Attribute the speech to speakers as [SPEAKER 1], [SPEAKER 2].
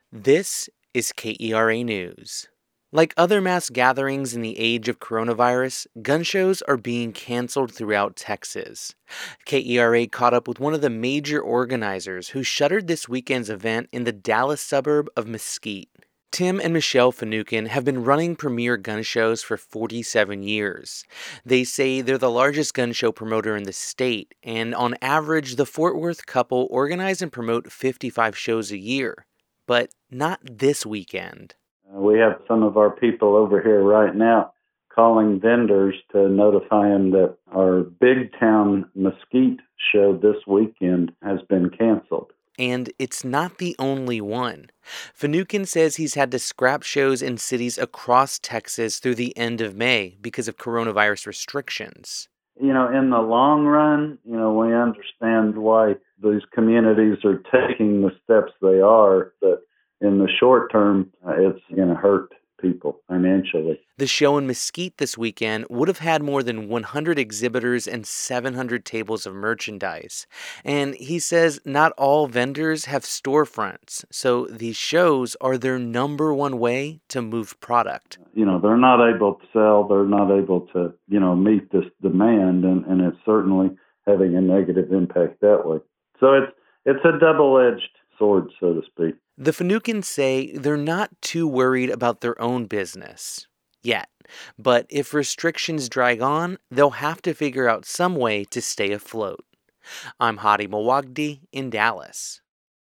[SPEAKER 1] This is KERA News. Like other mass gatherings in the age of coronavirus, gun shows are being canceled throughout Texas. KERA caught up with one of the major organizers who shuttered this weekend's event in the Dallas suburb of Mesquite. Tim and Michelle Finucane have been running premier gun shows for 47 years. They say they're the largest gun show promoter in the state, and on average, the Fort Worth couple organize and promote 55 shows a year. But not this weekend.
[SPEAKER 2] We have some of our people over here right now calling vendors to notify them that our Big Town Mesquite show this weekend has been canceled.
[SPEAKER 1] And it's not the only one. Finucane says he's had to scrap shows in cities across Texas through the end of May because of coronavirus restrictions.
[SPEAKER 2] In the long run, we understand why these communities are taking the steps they are, but in the short term, it's going to hurt people financially.
[SPEAKER 1] The show in Mesquite this weekend would have had more than 100 exhibitors and 700 tables of merchandise. And he says not all vendors have storefronts, so these shows are their number one way to move product.
[SPEAKER 2] They're not able to sell, they're not able to, meet this demand, and it's certainly having a negative impact that way. So it's a double-edged sword, so to speak.
[SPEAKER 1] The Finucanes say they're not too worried about their own business yet, but if restrictions drag on, they'll have to figure out some way to stay afloat. I'm Hadi Mawagdi in Dallas.